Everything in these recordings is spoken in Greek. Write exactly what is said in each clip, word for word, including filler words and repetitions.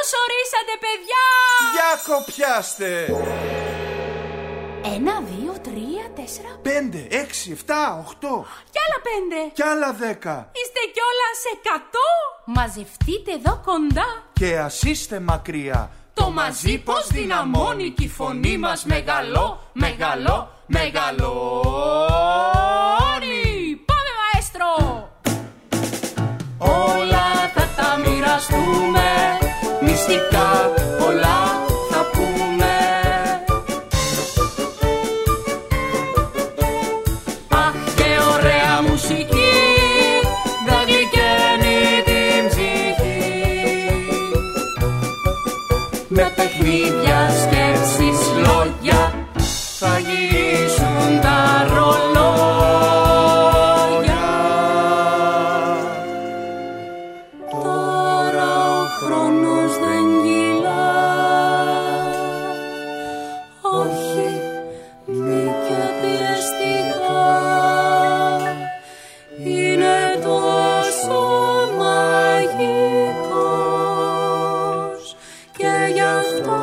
Καλώς ορίσατε, παιδιά! Για κοπιάστε! Ένα, δύο, τρία, τέσσερα, Πέντε, έξι, εφτά, οχτώ. κι άλλα πέντε. Κι άλλα δέκα. Είστε κιόλας εκατό. Μαζευτείτε εδώ κοντά. Και ας είστε μακριά. Το μαζί πως δυναμώνει κι η φωνή μας μεγαλώ, μεγαλώ, μεγαλώνει. Πάμε, μαέστρο! Όλα θα τα μοιραστούμε, μυστικά πολλά θα πούμε. Αχ, και ωραία μουσική, θα γλυκαίνει την ψυχή. Με παιχνίδια, σκέψεις, λόγια, θα γυρίσουν τα ρολόγια. Τώρα ο χρόνος δεν κυλά, όχι μη και πιεστικά. Είναι τόσο μαγικός και γι' αυτό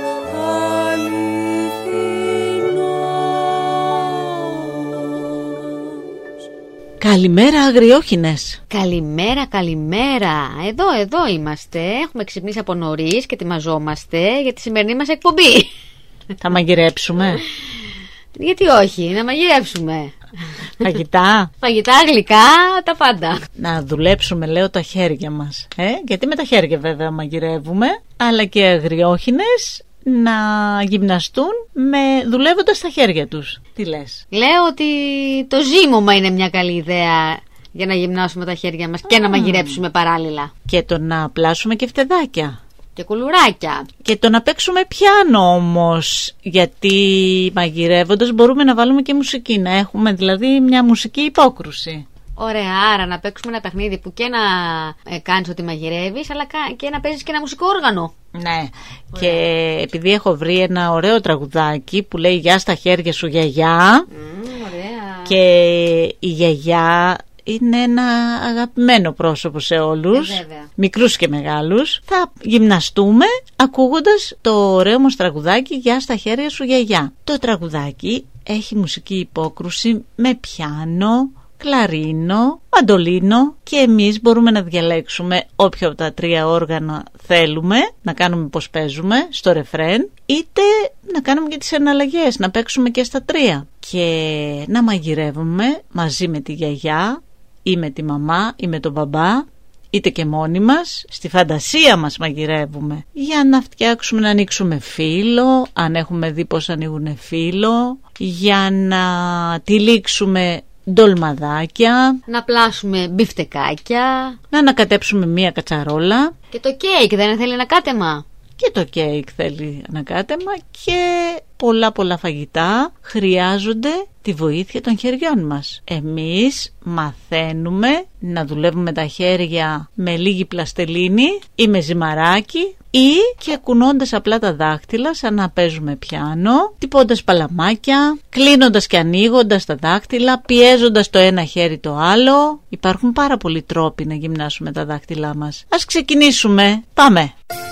αληθινός. Καλημέρα, αγριόχινες. Καλημέρα, καλημέρα. Εδώ, εδώ είμαστε. Έχουμε ξυπνήσει από νωρίς και ετοιμαζόμαστε για τη σημερινή μας εκπομπή. Θα μαγειρέψουμε. Γιατί όχι, να μαγειρέψουμε. Φαγητά. Φαγητά, γλυκά, τα πάντα. Να δουλέψουμε, λέω, τα χέρια μας. Ε? Γιατί με τα χέρια βέβαια μαγειρεύουμε, αλλά και αγριόχινες να γυμναστούν με δουλεύοντας τα χέρια τους. Τι λες? Λέω ότι το ζύμωμα είναι μια καλή ιδέα για να γυμνάσουμε τα χέρια μας και να μαγειρέψουμε παράλληλα. Και το να πλάσουμε και φτεδάκια. Και κουλουράκια. Και το να παίξουμε πιάνο όμως, γιατί μαγειρεύοντας μπορούμε να βάλουμε και μουσική, να έχουμε δηλαδή μια μουσική υπόκρουση. Ωραία, άρα να παίξουμε ένα παιχνίδι που και να ε, κάνεις ότι μαγειρεύεις, αλλά και να παίζεις και ένα μουσικό όργανο. Ναι, ωραία. Και επειδή έχω βρει ένα ωραίο τραγουδάκι που λέει «Γεια στα χέρια σου γιαγιά», Mm, ωραία. και η γιαγιά είναι ένα αγαπημένο πρόσωπο σε όλους, ε, μικρούς και μεγάλους. Θα γυμναστούμε ακούγοντας το ωραίο μας τραγουδάκι «Γεια στα χέρια σου γιαγιά». Το τραγουδάκι έχει μουσική υπόκρουση με πιάνο, κλαρίνο, μαντολίνο, και εμείς μπορούμε να διαλέξουμε όποιο από τα τρία όργανα θέλουμε, να κάνουμε πως παίζουμε στο ρεφρέν, είτε να κάνουμε και τις εναλλαγές, να παίξουμε και στα τρία και να μαγειρεύουμε μαζί με τη γιαγιά ή με τη μαμά ή με τον μπαμπά, είτε και μόνοι μας. Στη φαντασία μας μαγειρεύουμε για να φτιάξουμε, να ανοίξουμε φύλλο, αν έχουμε δει πως ανοίγουν φύλλο, για να τυλίξουμε ντολμαδάκια, να πλάσουμε μπιφτεκάκια, να ανακατέψουμε μία κατσαρόλα. Και το κέικ δεν θέλει ανακάτεμα? Και το κέικ θέλει ανακάτεμα, και πολλά πολλά φαγητά χρειάζονται τη βοήθεια των χεριών μας. Εμείς μαθαίνουμε να δουλεύουμε τα χέρια με λίγη πλαστελίνη ή με ζυμαράκι, ή και κουνώντας απλά τα δάχτυλα σαν να παίζουμε πιάνο, τυπώντας παλαμάκια, κλείνοντας και ανοίγοντας τα δάχτυλα, πιέζοντας το ένα χέρι το άλλο. Υπάρχουν πάρα πολλοί τρόποι να γυμνάσουμε τα δάχτυλά μας. Ας ξεκινήσουμε. Πάμε!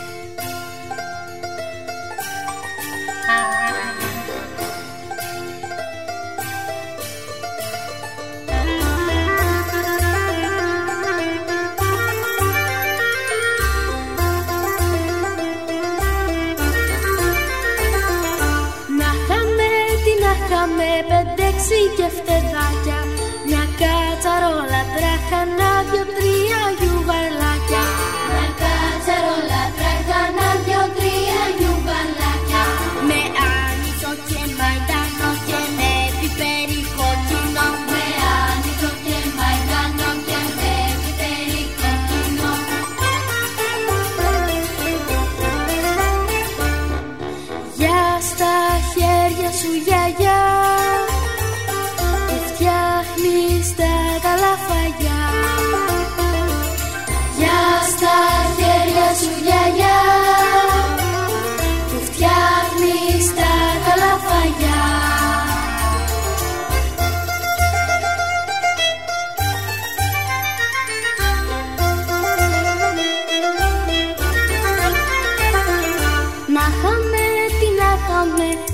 Πεντέξι και φτεδάκια, μια κατσαρόλα, τράχανα, δυο-τρία γιουβαλάκια. Μια κατσαρόλα, τράχανα, δυο-τρία γιουβαλάκια. Με άνισο και μαϊντανό και με πιπέρι κόκκινο. Με άνισο και μαϊντανό και με πιπέρι κόκκινο. Γεια στα χέρια σου γιαγιά,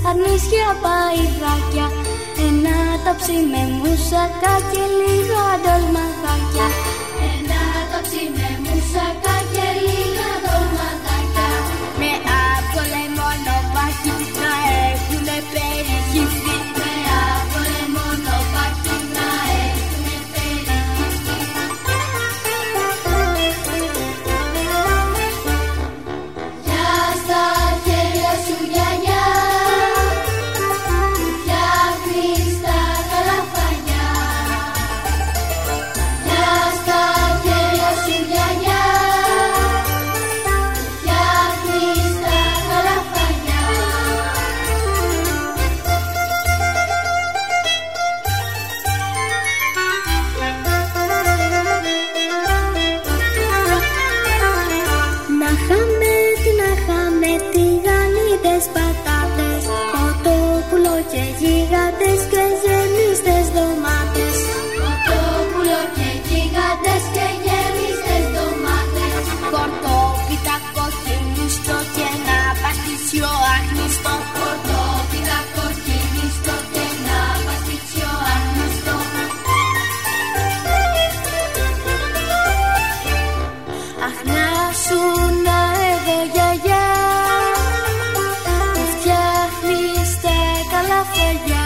νησιά παϊδάκια, ένα ταψί με μουσακά και λίγα ντολματάκια. Ένα ταψί με μουσακά και λίγα ντολματάκια. Με από λεμονοπάκι να έχουνε περιχυθεί. Με από λεμονοπάκι να έχουνε περιχυθεί. Γεια στα χέρια σου γιαγιά, φτιάχνεις τα καλαφανιά. Γεια στα χέρια σου γιαγιά, φτιάχνεις τα καλαφανιά. Να χάμε, τι να χάμε, τηγανίτες πατάτες, κοτόπουλο και γίγαντες και γεμίστες ντομάτες. Κοτόπουλο και γίγαντες και γεμίστες ντομάτες. Κορτόπιτα κοκκινιστό και ένα παστίτσιο άχνιστο. Κορτόπιτα κοκκινιστό και ένα παστίτσιο άχνιστο. Αχ, να σου να εδώ γιαγιά, που φτιάχνεις τα καλαφαγιά.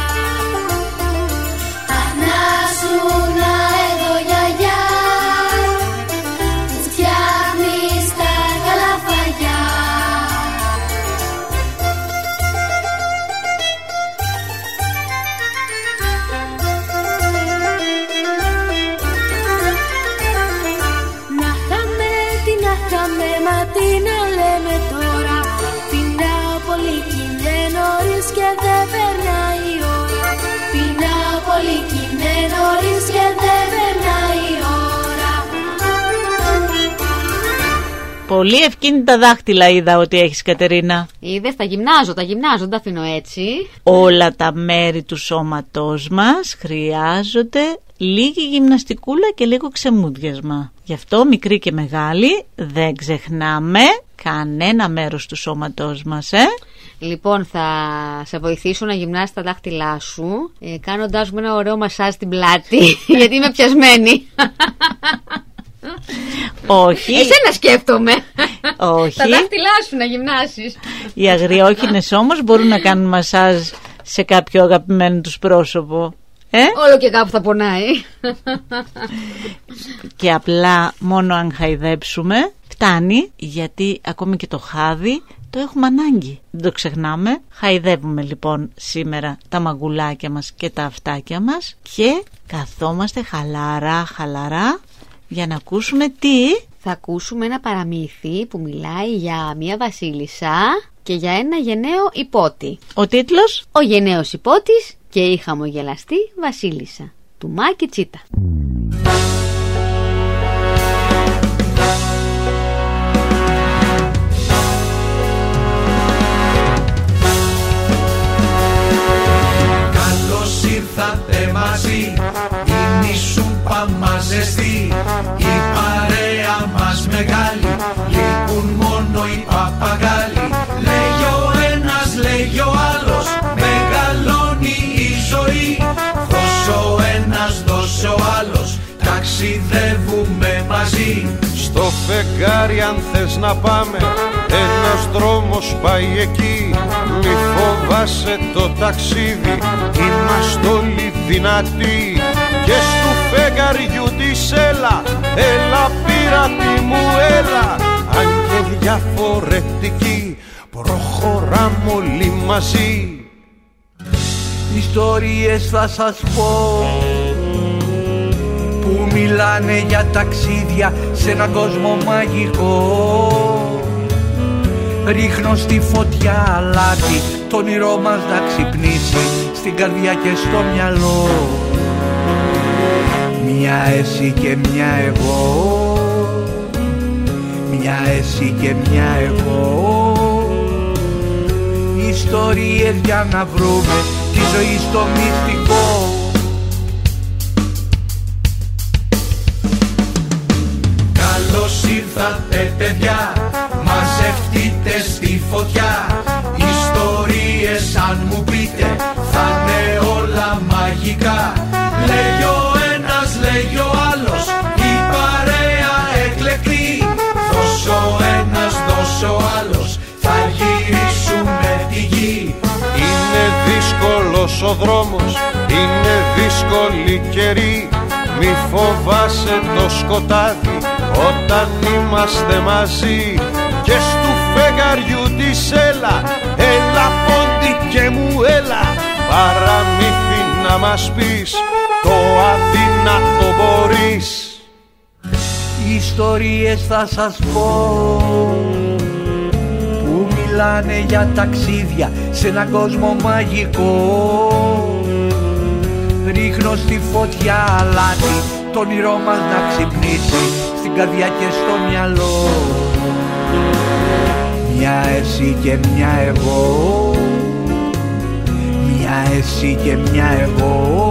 Αχ, να σου να εδώ γιαγιά, που φτιάχνεις τα καλαφαγιά. Να χάμε, τι να χάμε, μα τι να λέμε τώρα. Πεινάω πολύ κι είναι νωρίς και δεν περνάει η ώρα. Πεινάω πολύ κι είναι νωρίς και δεν περνάει η ώρα. Πολύ ευκίνητα δάχτυλα είδα ότι έχεις, Κατερίνα. Είδες, τα γυμνάζω, τα γυμνάζω, δεν τα αφήνω έτσι. Όλα τα μέρη του σώματός μας χρειάζονται λίγη γυμναστικούλα και λίγο ξεμούδιασμα. Γι' αυτό μικρή και μεγάλη δεν ξεχνάμε κανένα μέρος του σώματός μας, ε? Λοιπόν, θα σε βοηθήσω να γυμνάσεις τα δάχτυλά σου, ε, κάνοντάς μου ένα ωραίο μασάζ στην πλάτη, γιατί είμαι πιασμένη. Όχι. Εσένα σκέφτομαι. Όχι. Τα δάχτυλά σου να γυμνάσεις. Οι αγριόχινες όμως μπορούν να κάνουν μασάζ σε κάποιο αγαπημένο τους πρόσωπο. Ε? Όλο και κάπου θα πονάει. Και απλά μόνο αν χαϊδέψουμε φτάνει, γιατί ακόμη και το χάδι το έχουμε ανάγκη. Δεν το ξεχνάμε. Χαϊδεύουμε λοιπόν σήμερα τα μαγκουλάκια μας και τα αυτάκια μας και καθόμαστε χαλαρά χαλαρά για να ακούσουμε τι? Θα ακούσουμε ένα παραμύθι που μιλάει για μια βασίλισσα και για ένα γενναίο υπότη. Ο τίτλος? Ο γενναίος υπότης και η χαμογελαστή βασίλισσα, του Μάκη Τσίτα. Καλώς ήρθατε μαζί, είναι η σούπα μας ζεστή, η παρέα μας μεγάλη, λείπουν μόνο οι παπαγάλοι. Λέγει ο ένας, λέγει ο άλλος, μεγαλώνει η ζωή. Δώσε ο ένας, δώσε ο άλλος, ταξιδεύουμε μαζί. Στο φεγγάρι αν θες να πάμε, ένας δρόμος πάει εκεί. Μη φοβάσαι το ταξίδι, είμαστε όλοι δυνατοί. Και στου φεγγαριού της έλα, έλα πειρατή μου έλα. Αν και διαφορετική, προχωράμε όλοι μαζί. Ιστορίες θα σας πω που μιλάνε για ταξίδια σε έναν κόσμο μαγικό. Ρίχνω στη φωτιά αλάτι, το όνειρό μας να ξυπνήσει στην καρδιά και στο μυαλό. Μια εσύ και μια εγώ, μια εσύ και μια εγώ. Ιστορίες για να βρούμε τη ζωή στο μυστικό. Καλώς ήρθατε παιδιά, μαζευτείτε στη φωτιά. Ιστορίες αν μου ο δρόμος είναι δύσκολη καιρή. Μη φοβάσαι το σκοτάδι όταν είμαστε μαζί. Και στου φεγγαριού της έλα, έλα πόντι και μου έλα. Παραμύθι να μας πεις, το αδύνατο μπορείς. Ιστορίες θα σας πω που μιλάνε για ταξίδια σε έναν κόσμο μαγικό. Ρίχνω στη φωτιά αλάτι, το όνειρό μας να ξυπνήσει στην καρδιά και στο μυαλό. Μια εσύ και μια εγώ, μια εσύ και μια εγώ.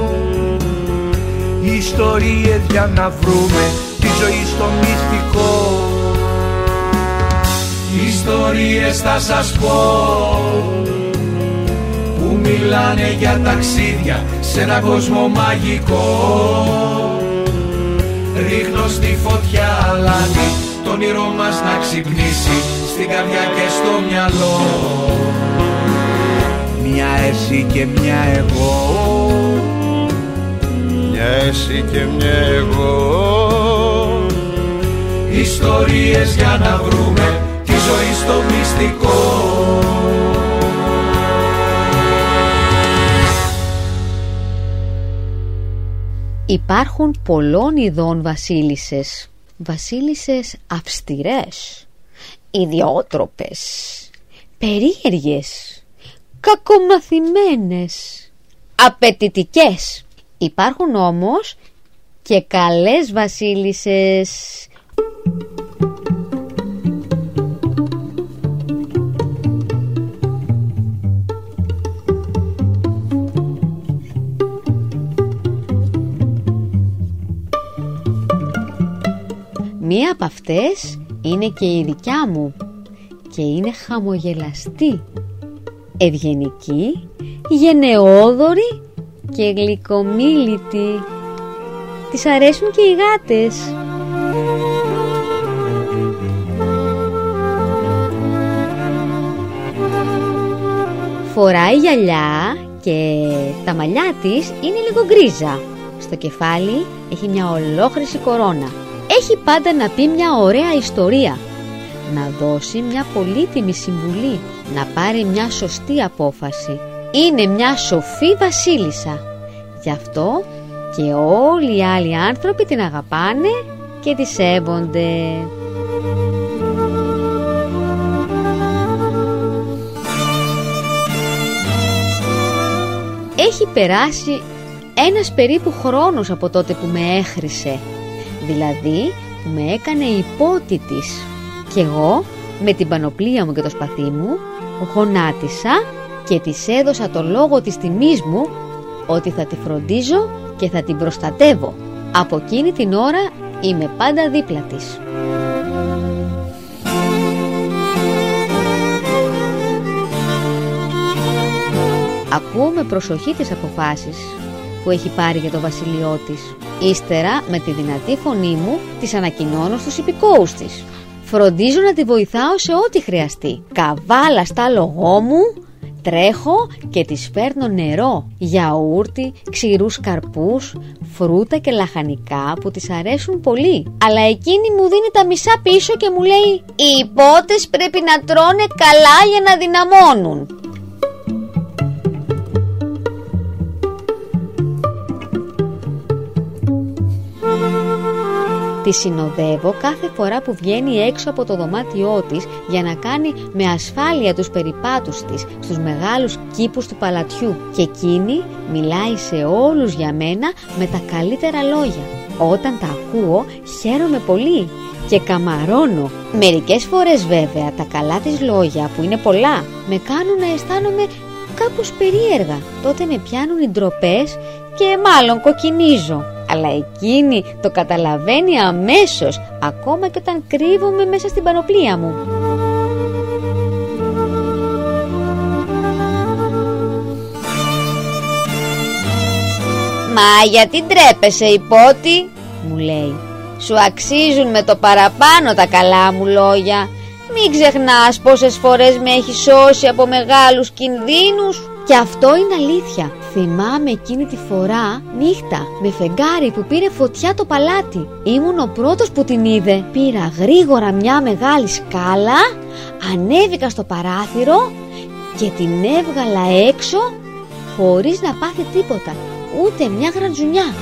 Ιστορίες για να βρούμε τη ζωή στο μυστικό. Ιστορίες θα σας πω που μιλάνε για ταξίδια σε έναν κόσμο μαγικό. Ρίχνω στη φωτιά αλάτι, το όνειρό μας να ξυπνήσει στην καρδιά και στο μυαλό. Μια εσύ και μια εγώ, μια εσύ και μια εγώ. Ιστορίες για να βρούμε τη ζωή στο μυστικό. Υπάρχουν πολλών ειδών βασίλισσες. Βασίλισσες αυστηρές, ιδιότροπες, περίεργες, κακομαθημένες, απαιτητικές. Υπάρχουν όμως και καλές βασίλισσες. Μία από αυτές είναι και η δικιά μου και είναι χαμογελαστή, ευγενική, γενναιόδορη και γλυκομίλητη. Της αρέσουν και οι γάτες. Φοράει γυαλιά και τα μαλλιά της είναι λίγο γκρίζα. Στο κεφάλι έχει μια ολόχρυση κορώνα. Έχει πάντα να πει μια ωραία ιστορία, να δώσει μια πολύτιμη συμβουλή, να πάρει μια σωστή απόφαση. Είναι μια σοφή βασίλισσα. Γι' αυτό και όλοι οι άλλοι άνθρωποι την αγαπάνε και τη σέβονται. Έχει περάσει ένας περίπου χρόνος από τότε που με έχρισε, δηλαδή που με έκανε υπότη της. Κι εγώ με την πανοπλία μου και το σπαθί μου γονάτισα και της έδωσα το λόγο της τιμής μου ότι θα τη φροντίζω και θα την προστατεύω. Από εκείνη την ώρα είμαι πάντα δίπλα της. Ακούω με προσοχή τις αποφάσεις που έχει πάρει για το βασιλειό της. Ύστερα με τη δυνατή φωνή μου της ανακοινώνω στους υπηκόους της. Φροντίζω να τη βοηθάω σε ό,τι χρειαστεί. Καβάλα στα λογό μου, τρέχω και της φέρνω νερό, γιαούρτι, ξηρούς καρπούς, φρούτα και λαχανικά που της αρέσουν πολύ. Αλλά εκείνη μου δίνει τα μισά πίσω και μου λέει «Οι υπότες πρέπει να τρώνε καλά για να δυναμώνουν». Τη συνοδεύω κάθε φορά που βγαίνει έξω από το δωμάτιό της για να κάνει με ασφάλεια τους περιπάτους της στους μεγάλους κήπους του παλατιού. Και εκείνη μιλάει σε όλους για μένα με τα καλύτερα λόγια. Όταν τα ακούω χαίρομαι πολύ και καμαρώνω. Μερικές φορές βέβαια τα καλά της λόγια, που είναι πολλά, με κάνουν να αισθάνομαι κάπως περίεργα. Τότε με πιάνουν οι ντροπές και μάλλον κοκκινίζω. Αλλά εκείνη το καταλαβαίνει αμέσως, ακόμα και όταν κρύβομαι μέσα στην πανοπλία μου. «Μα γιατί ντρέπεσαι, υπότι?» μου λέει. «Σου αξίζουν με το παραπάνω τα καλά μου λόγια. Μην ξεχνάς πόσες φορές με έχει σώσει από μεγάλους κινδύνους. Και αυτό είναι αλήθεια. Θυμάμαι εκείνη τη φορά νύχτα με φεγγάρι που πήρε φωτιά το παλάτι. Ήμουν ο πρώτος που την είδε. Πήρα γρήγορα μια μεγάλη σκάλα, ανέβηκα στο παράθυρο και την έβγαλα έξω χωρίς να πάθει τίποτα, ούτε μια γραντζουνιά.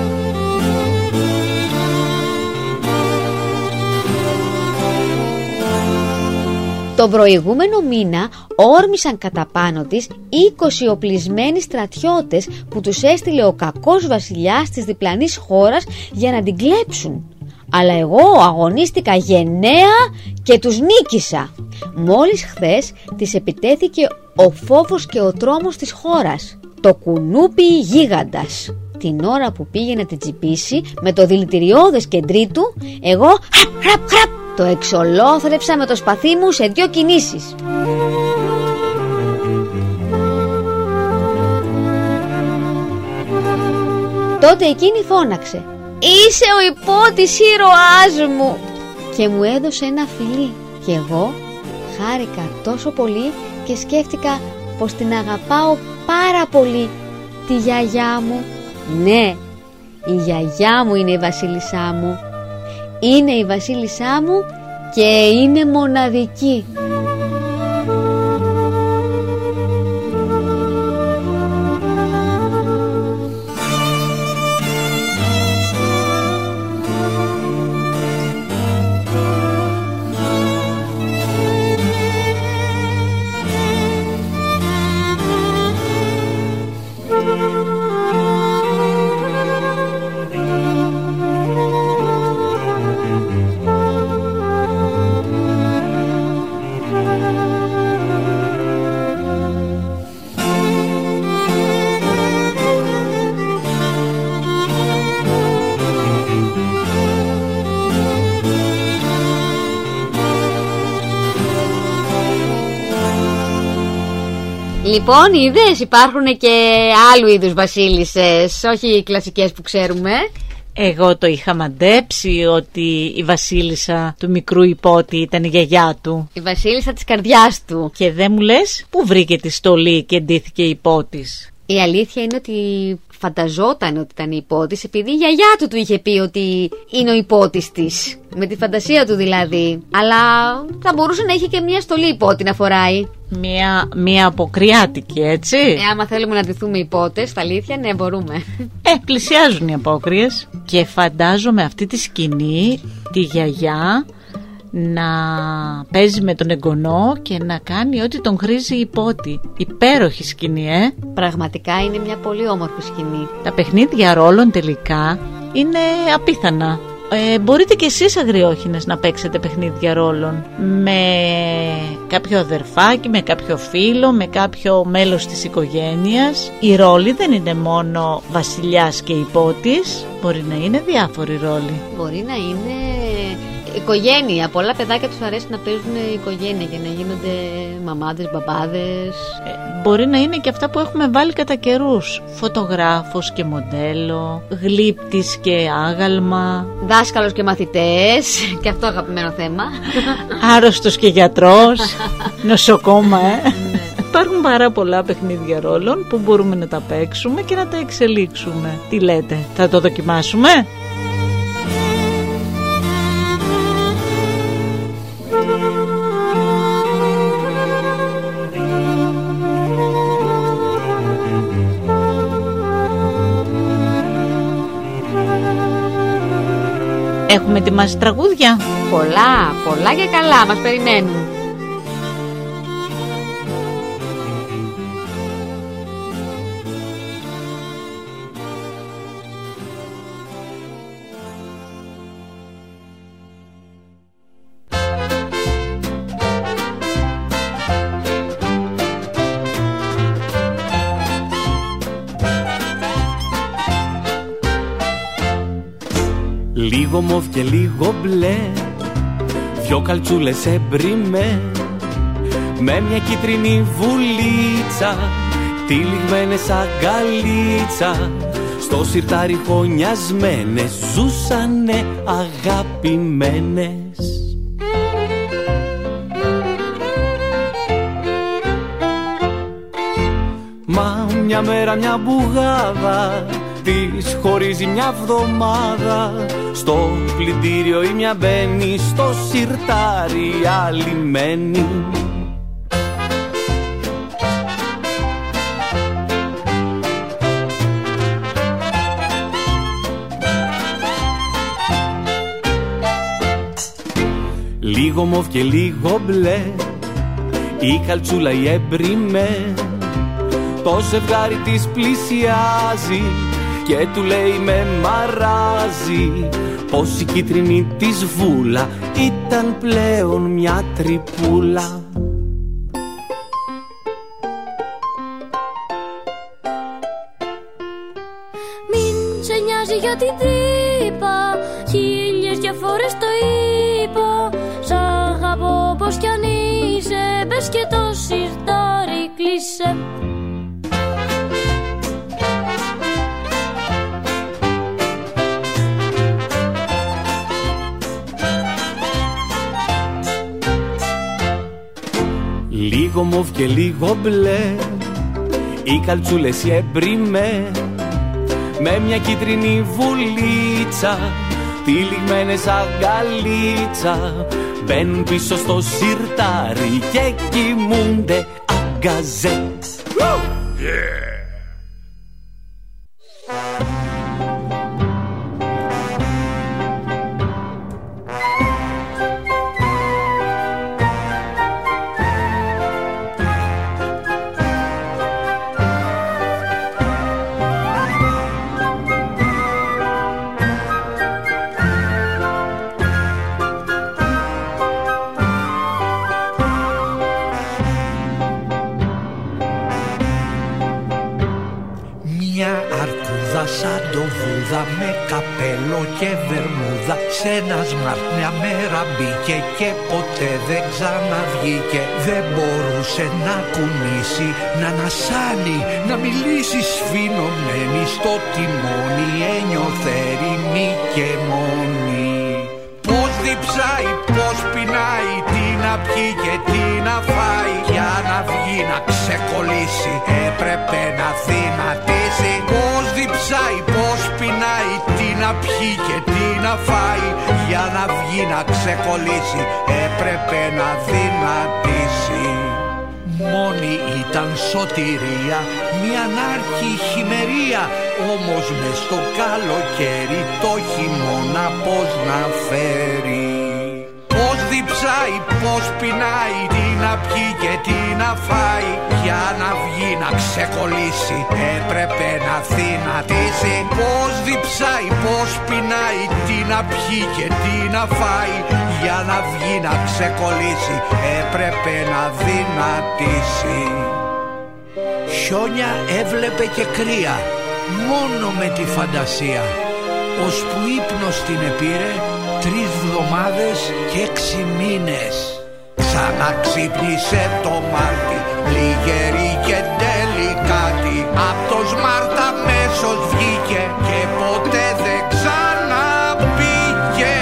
Τον προηγούμενο μήνα όρμησαν κατά πάνω της είκοσι οπλισμένοι στρατιώτες που τους έστειλε ο κακός βασιλιάς της διπλανής χώρας για να την κλέψουν. Αλλά εγώ αγωνίστηκα γενναία και τους νίκησα. Μόλις χθες της επιτέθηκε ο φόβος και ο τρόμος της χώρας, το κουνούπι γίγαντας. Την ώρα που πήγε να την τσιπήσει με το δηλητηριώδες κεντρί του, εγώ χραπ χραπ χραπ το εξολόθρεψα με το σπαθί μου σε δυο κινήσεις. Τότε εκείνη φώναξε: «Είσαι ο υπότης ήρωάς μου!» και μου έδωσε ένα φιλί. Και εγώ χάρηκα τόσο πολύ και σκέφτηκα πως την αγαπάω πάρα πολύ, τη γιαγιά μου. Ναι, η γιαγιά μου είναι η βασίλισσά μου. Είναι η βασίλισσά μου και είναι μοναδική. Λοιπόν, είδες, υπάρχουν και άλλου είδους βασίλισσες, όχι οι κλασικές που ξέρουμε. Εγώ το είχα μαντέψει ότι η βασίλισσα του μικρού υπότη ήταν η γιαγιά του. Η βασίλισσα της καρδιάς του. Και δεν μου λες πού βρήκε τη στολή και ντύθηκε υπότης. Η αλήθεια είναι ότι φανταζόταν ότι ήταν υπότης, επειδή η γιαγιά του του είχε πει ότι είναι ο υπότης της. Με τη φαντασία του δηλαδή. Αλλά θα μπορούσε να είχε και μια στολή υπότη να φοράει. Μια, μια αποκριάτικη, έτσι. Ε, άμα θέλουμε να ντυθούμε υπότες, στα αλήθεια, ναι, μπορούμε. Ε, πλησιάζουν οι απόκριες. Και φαντάζομαι αυτή τη σκηνή, τη γιαγιά να παίζει με τον εγγονό και να κάνει ό,τι τον χρήζει υπότη. Υπέροχη σκηνή, ε. Πραγματικά είναι μια πολύ όμορφη σκηνή. Τα παιχνίδια ρόλων τελικά είναι απίθανα. Ε, μπορείτε κι εσείς αγριόχινες να παίξετε παιχνίδια ρόλων με κάποιο αδερφάκι, με κάποιο φίλο, με κάποιο μέλος της οικογένειας. Οι ρόλοι δεν είναι μόνο βασιλιάς και υπότης, μπορεί να είναι διάφοροι ρόλοι. Μπορεί να είναι οικογένεια. Πολλά παιδάκια τους αρέσει να παίζουν οικογένεια για να γίνονται μαμάδες, μπαμπάδες. Ε, μπορεί να είναι και αυτά που έχουμε βάλει κατά καιρούς. Φωτογράφος και μοντέλο, γλύπτης και άγαλμα, δάσκαλος και μαθητές. Και αυτό αγαπημένο θέμα. Άρρωστος και γιατρός. Νοσοκόμα, ε. Υπάρχουν πάρα πολλά παιχνίδια ρόλων που μπορούμε να τα παίξουμε και να τα εξελίξουμε. Τι λέτε, θα το δοκιμάσουμε? Έχουμε ετοιμάσει τραγούδια. Πολλά, πολλά και καλά μας περιμένουν. Λίγο μοβ και λίγο μπλε, δυο καλτσούλες εμπριμέ, με μια κίτρινη βουλίτσα, τυλιγμένες αγκαλίτσα, στο σιρτάρι χωνιασμένες, ζούσανε αγαπημένες. μια μέρα μια μπουγάδα της χωρίζει μια βδομάδα. Στο πλυντήριο η μια μπαίνει, στο σιρτάρι η άλλη μένει. Λίγο μοβ και λίγο μπλε, η καλτσούλα η έμπριμε. Το ζευγάρι της πλησιάζει και του λέει με μαράζει πως η κίτρινη της βούλα ήταν πλέον μια τρυπούλα. Μην σε νοιάζει για την τρύπα, χίλιες δυο φορές το είπα. Σ' αγαπώ πως κι αν είσαι, μπες και το σιρτάρι κλείσε. Λίγο μοβ και λίγο μπλε, οι καλτσούλες οι έμπριμε. Με μια κίτρινη βουλίτσα, τυλιγμένες αγκαλίτσα, μπαίνουν πίσω στο σιρτάρι και κοιμούνται αγκαζέ. Yeah. Με καπέλο και βερμούδα σ' ένα σμαρτ μια μέρα μπήκε και ποτέ δεν ξαναβγήκε. Δεν μπορούσε να κουνήσει, να ανασάνει, να μιλήσει σφινωμένη στο τιμόνι. Ένιωθε ερημή και μόνη. Πώς διψάει, πώς πεινάει, τι να πιει και τι να φάει. Για να βγει να ξεκολλήσει έπρεπε να δυνατήσει. Πώς διψάει, πώς πεινάει, τι να πιει και τι να φάει. Για να βγει να ξεκολλήσει έπρεπε να δυνατήσει. Μόνη ήταν σωτηρία, μια νάρχη χειμερία. Όμως μες στο καλοκαίρι το χειμώνα πώς να φέρει. Πώς διψάει, πώς πεινάει, τι να πιει και τι να φάει. Για να βγει να ξεκολλήσει έπρεπε να δυνατήσει. Πώς διψάει, πώς πεινάει, τι να πιει και τι να φάει. Για να βγει να ξεκολλήσει έπρεπε να δυνατήσει. Χιόνια έβλεπε και κρύα, μόνο με τη φαντασία. Ώσπου ύπνος την επήρε τρεις βδομάδες και έξι μήνες. Ξαναξύπνησε το Μάρτι, λιγερή και τελικάτη. Απ' το Σμάρτ αμέσως βγήκε και ποτέ δεν ξαναπήγε.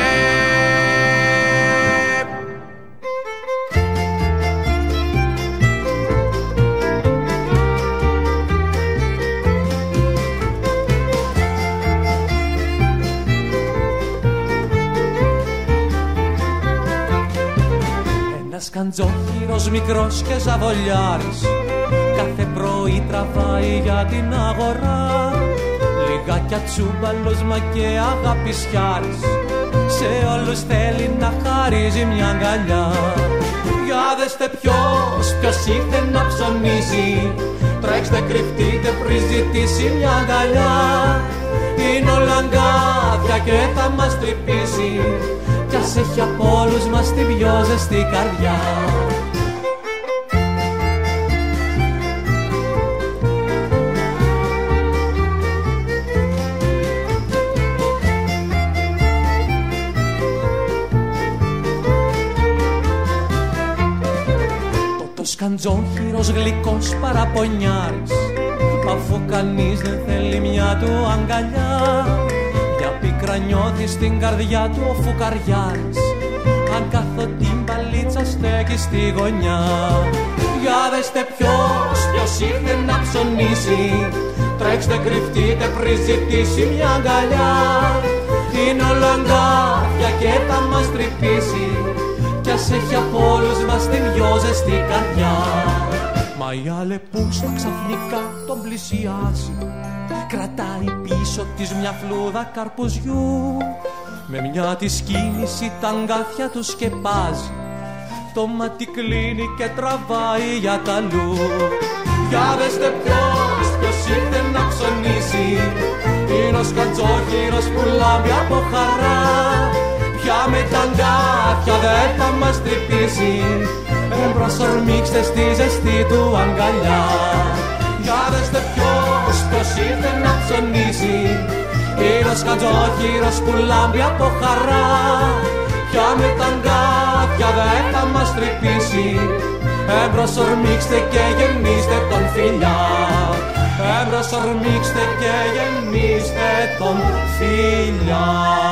Σκαντζόχυρος μικρός και ζαβολιάρης, κάθε πρωί τραβάει για την αγορά. Λιγάκια τσούμπαλος μα και αγαπησιάρης, σε όλους θέλει να χαρίζει μια αγκαλιά. Για δέστε ποιος, ποιος ήρθε να ψωνίζει, τρέξτε κρυφτείτε πριν ζητήσει μια αγκαλιά. Είναι όλα αγκάθια και θα μας τρυπήσει, κι ας έχει από όλους μας την πιο ζεστή καρδιά. Το σκαντζόχυρος γλυκός παραπονιάρης, αφού κανείς δεν θέλει μια του αγκαλιά. Πίκρα νιώθει στην καρδιά του ο φουκαριάρης, αν καθώ την παλίτσα σας στέκει στη γωνιά. Για δέστε ποιος, ποιος ήρθε να ψωνίσει. Τρέξτε, κρυφτείτε πριν ζητήσει μια αγκαλιά. Είναι όλο αγκάθια και θα μας τρυπήσει. Κι ας έχει από όλους μας την πιο ζεστή καρδιά. Μα η αλεπούστα ξαφνικά τον πλησιάζει. Κρατάει πίσω της μια φλούδα καρπουζιού. Με μια της κίνηση τα αγκάθια του σκεπάζει. Το μάτι κλείνει και τραβάει για τα αλλού. Για δέστε ποιος, ποιος ήρθε να ψωνίσει. Είναι ο σκατζόχυρος που λάμπει από χαρά. Πια με τα αγκάθια δεν θα μας τρυπήσει. Εμπρός ορμήξτε στη ζεστή του αγκαλιά. Για δέστε ποιος, ποιος ήρθε να ψωνίσει. Είναι ο σκατζόχυρος που λάμπει από χαρά. Πια με τα αγκάθια δεν θα μας τρυπήσει. Εμπρός ορμήξτε και γεννήστε τον φιλιά. Εμπρός ορμήξτε και γεννήστε τον φιλιά.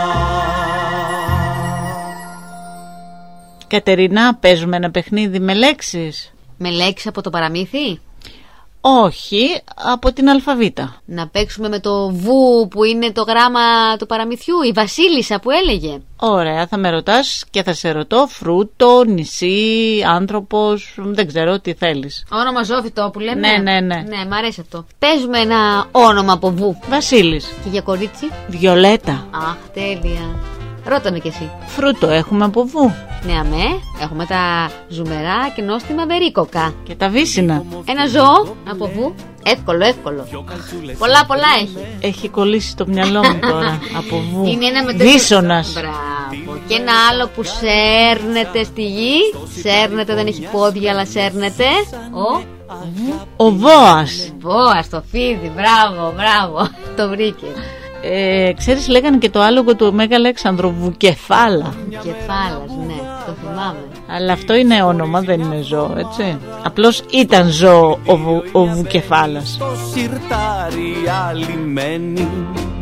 Κατερινά, παίζουμε ένα παιχνίδι με λέξεις. Με λέξεις από το παραμύθι? Όχι, από την αλφαβήτα. Να παίξουμε με το βου που είναι το γράμμα του παραμυθιού, η Βασίλισσα που έλεγε. Ωραία, θα με ρωτάς και θα σε ρωτώ φρούτο, νησί, άνθρωπος, δεν ξέρω τι θέλεις. Όνομα ζώφιτο που λέμε. Ναι, ναι, ναι. Ναι, μ' αρέσει αυτό. Παίζουμε ένα όνομα από βου. Βασίλης. Και για κορίτσι? Βιολέτα. Αχ, τέλεια. Ρώτα με κι εσύ. Φρούτο έχουμε από βου. Ναι, αμέ. Έχουμε τα ζουμερά και νόστιμα βερίκοκα. Και τα βύσσινα. Ένα ζώο από βου. Εύκολο, εύκολο. Πολλά, πολλά έχει. Έχει κολλήσει το μυαλό μου τώρα. Από βου. Είναι ένα με Βύσσονας. Μπράβο. Και ένα άλλο που σέρνεται στη γη. Σέρνεται, δεν έχει πόδια, αλλά σέρνεται. Ο. Ο Βόας. Βόας, το φίδι. Μπράβο, μπράβο. Το βρήκε. Ε, ξέρεις, λέγανε και το άλογο του Μέγα Αλέξανδρο, Βουκεφάλα. Βουκεφάλας, ναι, το θυμάμαι. Αλλά αυτό είναι όνομα, δεν είναι ζώο, έτσι. Απλώς ήταν ζώο ο, Βου, ο Βουκεφάλας. Το σιρτάρι αλυμένη.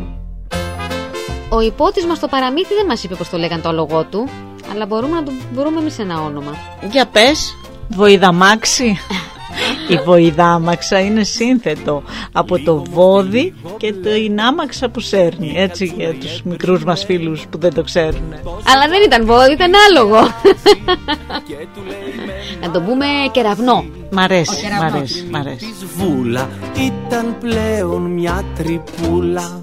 Ο υπότης μας στο παραμύθι δεν μας είπε πως το λέγαν το άλογο του. Αλλά μπορούμε να το βρούμε εμείς ένα όνομα. Για πες, Βοηδαμάξι. Η βοηδάμαξα είναι σύνθετο από το βόδι και το ινάμαξα που σέρνει. Έτσι για τους μικρούς μας φίλους που δεν το ξέρουν. Αλλά δεν ήταν βόδι, ήταν άλογο. Να το πούμε κεραυνό. Μ' αρέσει, μ' αρέσει, μ' αρέσει. Της βούλα ήταν πλέον μια τρυπούλα.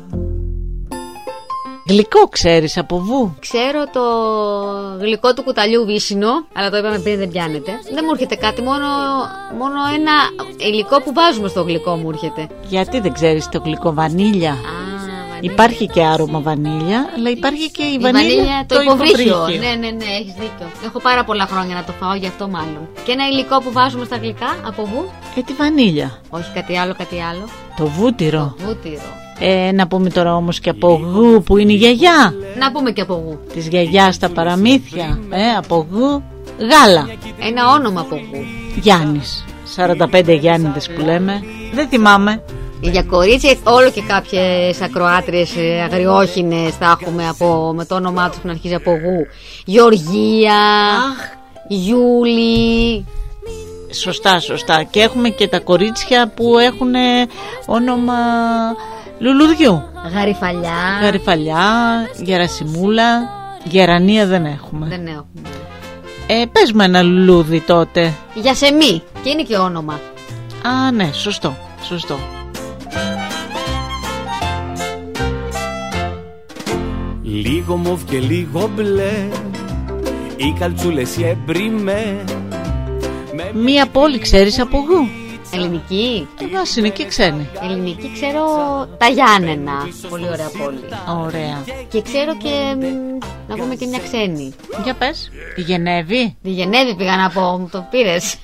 Γλυκό ξέρεις από βου? Ξέρω το γλυκό του κουταλιού βύσσινο, αλλά το είπαμε πριν, δεν πιάνεται. Δεν μου έρχεται κάτι, μόνο, μόνο ένα υλικό που βάζουμε στο γλυκό μου έρχεται. Γιατί δεν ξέρεις το γλυκό? Βανίλια. Α, υπάρχει και άρωμα βανίλια, αλλά υπάρχει και η, η βανίλια, βανίλια το, το υποβρύχιο. υποβρύχιο. Ναι, ναι, ναι, έχεις δίκιο. Έχω πάρα πολλά χρόνια να το φάω, γι' αυτό μάλλον. Και ένα υλικό που βάζουμε στα γλυκά, από βου? Ε, τη βανίλια. Όχι κάτι άλλο, κάτι άλλο. Το βούτυρο. Το βούτυρο. Ε, να πούμε τώρα όμως και από γου που είναι η γιαγιά. Να πούμε και από γου. Της γιαγιάς στα παραμύθια. Ε, από γου γάλα. Ένα όνομα από γου. Γιάννης. σαράντα πέντε Γιάννηδες που λέμε. Δεν θυμάμαι. Για κορίτσια όλο και κάποιες ακροάτριες αγριόχινες θα έχουμε από, με το όνομά τους που να αρχίζει από γου. Γεωργία. Αχ. Γιούλη. Σωστά, σωστά. Και έχουμε και τα κορίτσια που έχουν όνομα λουλουδιού. Γαριφαλιά. Γαριφαλιά, Γερασιμούλα. Γερανία δεν έχουμε. Δεν έχουμε. Ε, πες μου ένα λουλούδι τότε. Γιασεμί. Και είναι και όνομα. Α, ναι, σωστό, σωστό. Λίγο μοβ και λίγο μπλε, οι καλτσούλες οι εμπριμέ. Μία πόλη ξέρεις από γου? Ελληνική. Εγώ είναι και ξένη. Ελληνική ξέρω τα Γιάννενα. Πολύ ωραία πόλη. Ωραία. Και ξέρω και να πούμε και μια ξένη. Για πες. Τη Γενέβη. Τη Γενέβη πήγα να πω, μου το πήρες.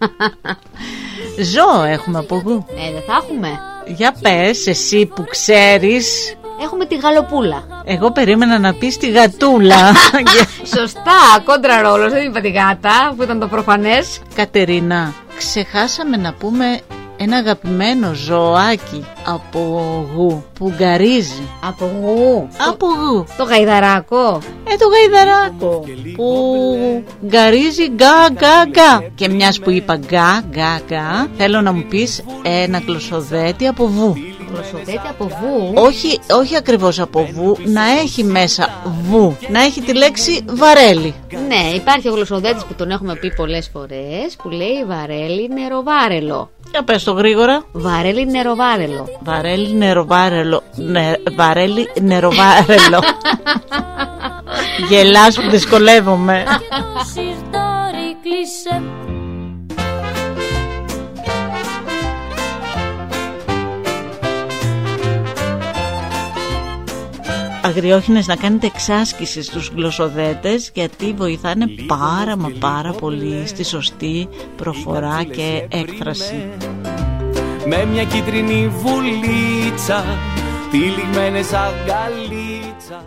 Ζώο έχουμε από γου? Ε, δεν θα έχουμε. Για πες εσύ που ξέρεις. Έχουμε τη γαλοπούλα. Εγώ περίμενα να πεις τη γατούλα. Σωστά, κόντρα ρόλος, δεν είπα τη γάτα που ήταν το προφανές. Κατερίνα, ξεχάσαμε να πούμε ένα αγαπημένο ζωάκι από γου που γκαρίζει. Από γου. Από γου. Το γαϊδαράκο. Ε, το γαϊδαράκο που γκαρίζει γκά γκά γκά. Και μιας που είπα γκά γκά γκά, θέλω να μου πεις ένα γλωσσοδέτη από βου. Γλωσσοδέτη από βου. Όχι, όχι ακριβώς από βου, να έχει μέσα βου, να έχει τη λέξη βαρέλι. Ναι, υπάρχει ο γλωσσοδέτης που τον έχουμε πει πολλές φορές, που λέει βαρέλι νεροβάρελο. Για πες το γρήγορα. Βαρέλι νεροβάρελο. Βαρέλι νεροβάρελο. Ναι, βαρέλι νεροβάρελο. Γελάς που δυσκολεύομαι. Αγριόχινες, να κάνετε εξάσκηση στους γλωσσοδέτες, γιατί βοηθάνε πάρα μα πάρα πολύ στη σωστή προφορά και έκφραση. Με μια κίτρινη βουλίτσα, τυλιγμένες αγκαλίτσα.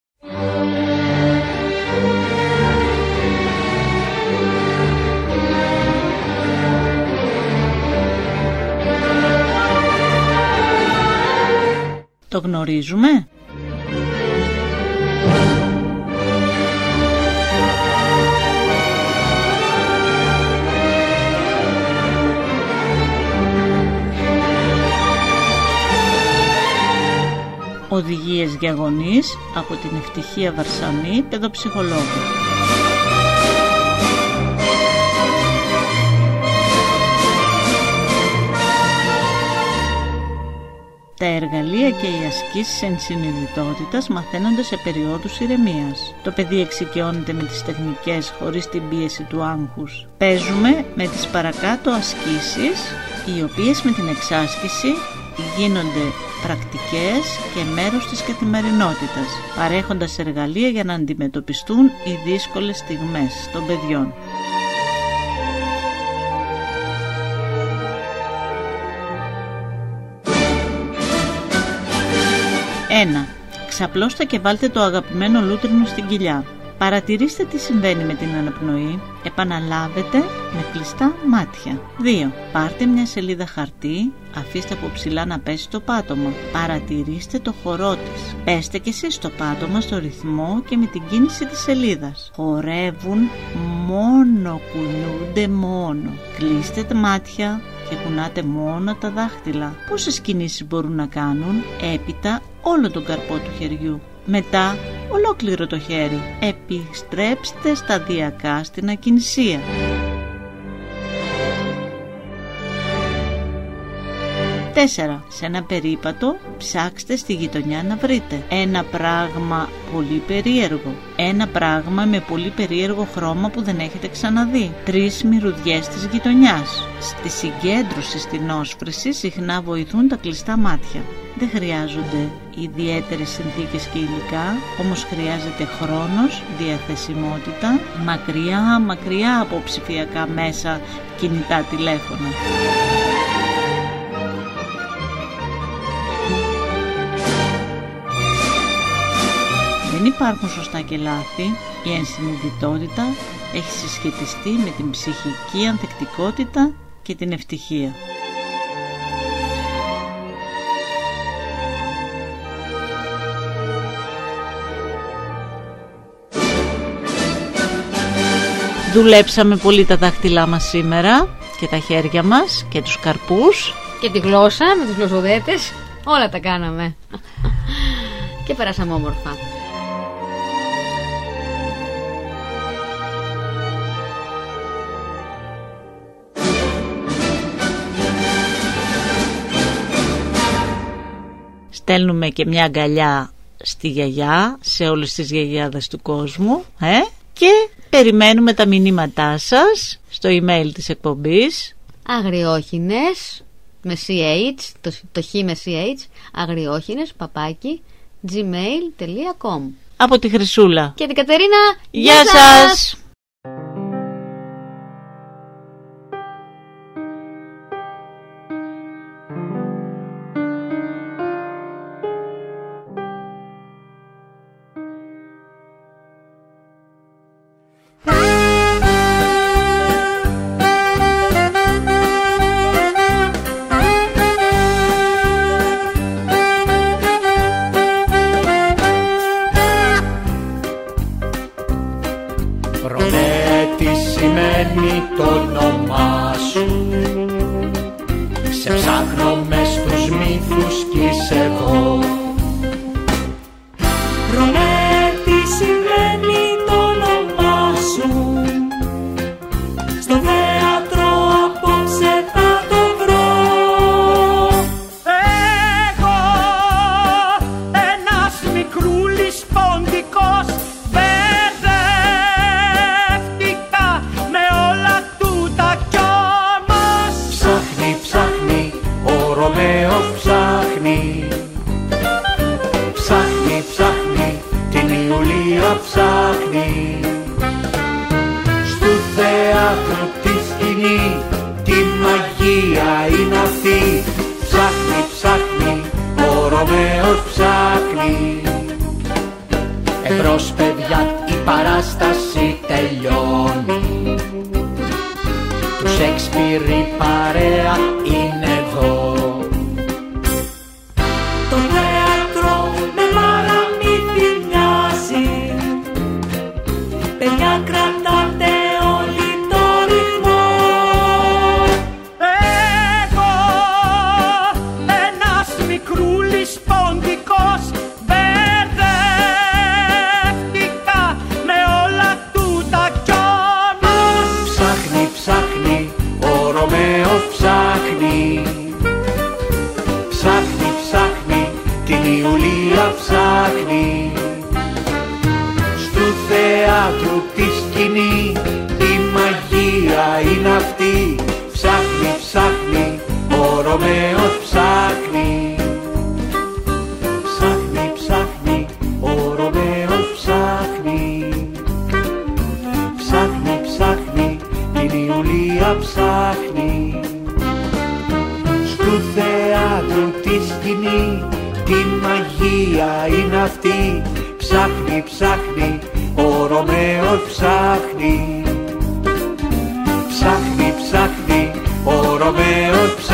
Το γνωρίζουμε? Οδηγίες για γονείς από την Ευτυχία Βαρσαμή, παιδοψυχολόγου. Τα εργαλεία και οι ασκήσεις ενσυνειδητότητας μαθαίνονται σε περιόδους ηρεμίας. Το παιδί εξοικειώνεται με τις τεχνικές χωρίς την πίεση του άγχους. Παίζουμε με τις παρακάτω ασκήσεις, οι οποίες με την εξάσκηση γίνονται πρακτικές και μέρος της καθημερινότητας, παρέχοντας εργαλεία για να αντιμετωπιστούν οι δύσκολες στιγμές των παιδιών. ένα. Ξαπλώστε και βάλτε το αγαπημένο λούτρινο στην κοιλιά. Παρατηρήστε τι συμβαίνει με την αναπνοή. Επαναλάβετε με κλειστά μάτια. δύο. Πάρτε μια σελίδα χαρτί, αφήστε από ψηλά να πέσει το πάτωμα. Παρατηρήστε το χορό της. Πέστε κι εσείς το πάτωμα στο ρυθμό και με την κίνηση της σελίδας. Χορεύουν μόνο, κουνούνται μόνο. Κλείστε τα μάτια και κουνάτε μόνο τα δάχτυλα. Πόσες κινήσεις μπορούν να κάνουν? Έπειτα όλο τον καρπό του χεριού. Μετά ολόκληρο το χέρι. Επιστρέψτε σταδιακά στην ακινησία. τέσσερα. Σε ένα περίπατο ψάξτε στη γειτονιά να βρείτε ένα πράγμα πολύ περίεργο. Ένα πράγμα με πολύ περίεργο χρώμα που δεν έχετε ξαναδεί. Τρεις μυρωδιές της γειτονιάς. Στη συγκέντρωση στην όσφρηση συχνά βοηθούν τα κλειστά μάτια. Δεν χρειάζονται ιδιαίτερες συνθήκες και υλικά, όμως χρειάζεται χρόνος, διαθεσιμότητα, μακριά μακριά από ψηφιακά μέσα, κινητά τηλέφωνα. Δεν υπάρχουν σωστά και λάθη. Η ενσυνειδητότητα έχει συσχετιστεί με την ψυχική ανθεκτικότητα και την ευτυχία. Δουλέψαμε πολύ τα δάχτυλά μας σήμερα και τα χέρια μας και τους καρπούς και τη γλώσσα με τους γλωσσοδέτες. Όλα τα κάναμε και περάσαμε όμορφα. Στέλνουμε και μια αγκαλιά στη γιαγιά, σε όλες τις γιαγιάδες του κόσμου, ε? Και περιμένουμε τα μηνύματά σας στο email της εκπομπής αγριόχινες με ch, το, το χ με ch, αγριόχινες παπάκι gmail τελεία com. Από τη Χρυσούλα και την Κατερίνα. Γεια, Γεια σας, σας. το όνομά σου. Σε ψάχνω μες στους μύθους κι είσαι εδώ. Ρωμέ, τι σημαίνει το όνομά σου? Στο θέατρο απόψε θα το βρω. Εγώ, ένας μικρούλης ποντικός, μπερδεύτηκα με όλα τούτα κι όμως ψάχνει, ψάχνει, ο Ρωμαίος ψάχνει. Ψάχνει, ψάχνει, την Ιουλία ψάχνει. Στου θέατρου τη σκηνή, τη μαγεία είναι αυτή. Ψάχνει, ψάχνει, ο Ρωμαίος ψάχνει. Εμπρός παιδιά, η παράσταση τελειώνει. Του Σέξπιρ η παρέα είναι εδώ. Το θέατρο με παραμύθι μοιάζει. Παιδιά, κρατάτε όλοι το ρυθμό. εγώ, ένας μικρούλης ποντικός, μπερδεύτηκα με όλα τούτα κι όμως Ψάχνει, ψάχνει, ο Ρωμαίος ψάχνει. Ψάχνει, ψάχνει, την Ιουλία ψάχνει. Στου θέατρου τη σκηνή, η μαγεία είναι αυτή. Ψάχνει, ψάχνει, ο Ρωμαίος ψάχνει. Ψάχνει, ψάχνει, ο Ρωμαίος ψάχνει. Ψάχνει, ψάχνει, την Ιουλία ψάχνει. Στου θέατρου τη σκηνή, τη μαγεία είναι αυτή. Ψάχνει, ψάχνει, ο Ρωμαίος ψάχνει. Ψάχνει, ψάχνει, ο Ρωμαίος ψάχνει.